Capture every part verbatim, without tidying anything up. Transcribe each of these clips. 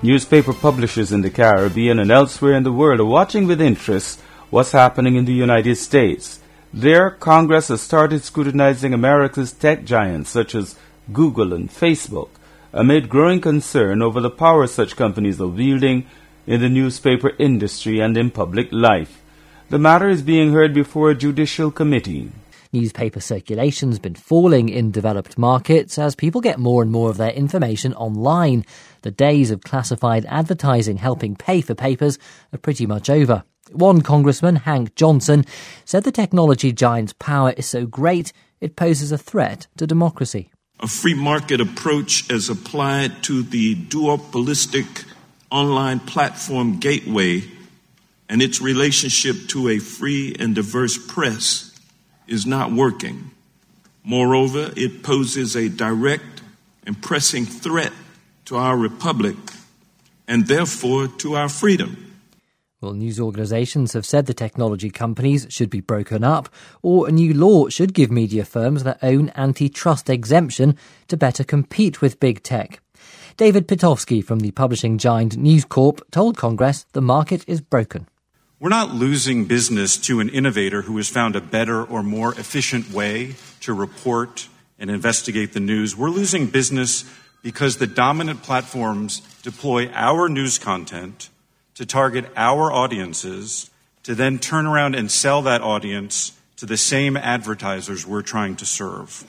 Newspaper publishers in the Caribbean and elsewhere in the world are watching with interest what's happening in the United States. There, Congress has started scrutinizing America's tech giants such as Google and Facebook, amid growing concern over the power such companies are wielding in the newspaper industry and in public life. The matter is being heard before a judicial committee. Newspaper circulation's been falling in developed markets as people get more and more of their information online. The days of classified advertising helping pay for papers are pretty much over. One congressman, Hank Johnson, said the technology giant's power is so great it poses a threat to democracy. A free market approach as applied to the duopolistic online platform Gateway and its relationship to a free and diverse press is not working. Moreover, it poses a direct and pressing threat to our republic and therefore to our freedom. Well, news organisations have said the technology companies should be broken up, or a new law should give media firms their own antitrust exemption to better compete with big tech. David Pitofsky from the publishing giant News Corp told Congress the market is broken. We're not losing business to an innovator who has found a better or more efficient way to report and investigate the news. We're losing business because the dominant platforms deploy our news content to target our audiences, to then turn around and sell that audience to the same advertisers we're trying to serve.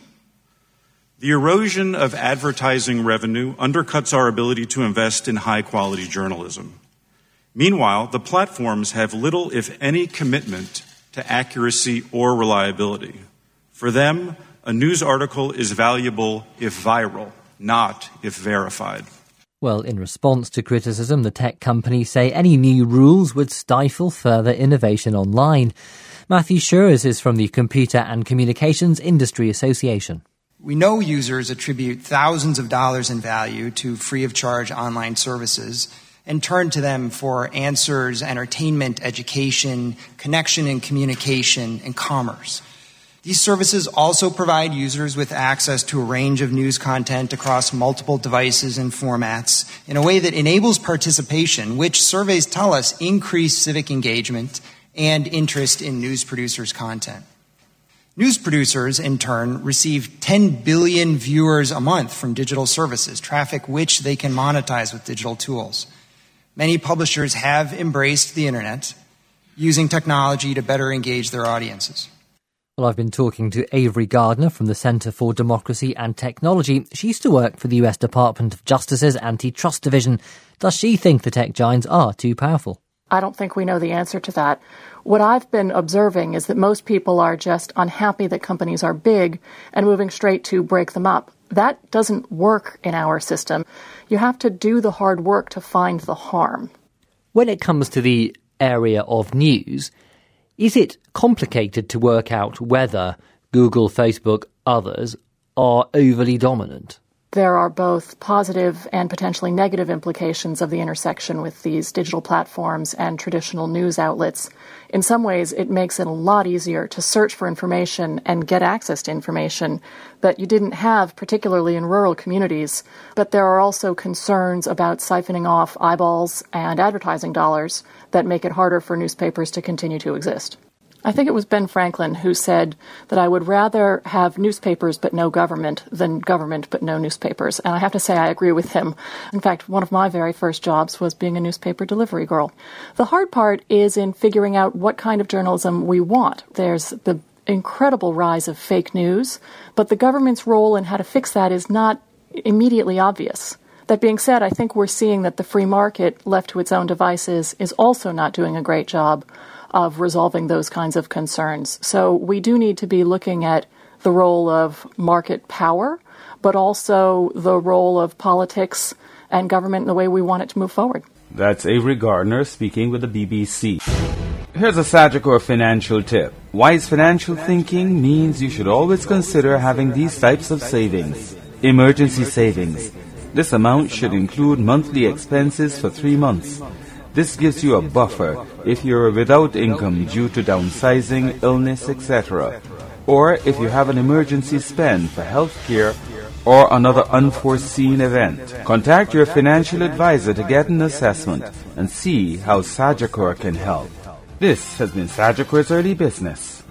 The erosion of advertising revenue undercuts our ability to invest in high-quality journalism. Meanwhile, the platforms have little, if any, commitment to accuracy or reliability. For them, a news article is valuable if viral, not if verified. Well, in response to criticism, the tech companies say any new rules would stifle further innovation online. Matthew Schurz is from the Computer and Communications Industry Association. We know users attribute thousands of dollars in value to free-of-charge online services and turn to them for answers, entertainment, education, connection and communication, and commerce. These services also provide users with access to a range of news content across multiple devices and formats in a way that enables participation, which surveys tell us increase civic engagement and interest in news producers' content. News producers, in turn, receive ten billion viewers a month from digital services, traffic which they can monetize with digital tools. Many publishers have embraced the internet, using technology to better engage their audiences. Well, I've been talking to Avery Gardner from the Centre for Democracy and Technology. She used to work for the U S Department of Justice's Antitrust Division. Does she think the tech giants are too powerful? I don't think we know the answer to that. What I've been observing is that most people are just unhappy that companies are big and moving straight to break them up. That doesn't work in our system. You have to do the hard work to find the harm. When it comes to the area of news, is it complicated to work out whether Google, Facebook, others are overly dominant? There are both positive and potentially negative implications of the intersection with these digital platforms and traditional news outlets. In some ways, it makes it a lot easier to search for information and get access to information that you didn't have, particularly in rural communities. But there are also concerns about siphoning off eyeballs and advertising dollars that make it harder for newspapers to continue to exist. I think it was Ben Franklin who said that I would rather have newspapers but no government than government but no newspapers. And I have to say I agree with him. In fact, one of my very first jobs was being a newspaper delivery girl. The hard part is in figuring out what kind of journalism we want. There's the incredible rise of fake news, but the government's role in how to fix that is not immediately obvious. That being said, I think we're seeing that the free market, left to its own devices, is also not doing a great job of resolving those kinds of concerns. So we do need to be looking at the role of market power, but also the role of politics and government in the way we want it to move forward. That's Avery Gardner speaking with the B B C. Here's a Sagicor financial tip. Wise financial thinking means you should always consider having these types of savings. Emergency savings. This amount should include monthly expenses for three months. This gives you a buffer if you're without income due to downsizing, illness, et cetera. Or if you have an emergency spend for health care or another unforeseen event. Contact your financial advisor to get an assessment and see how Sagicor can help. This has been Sagicor's Early Business.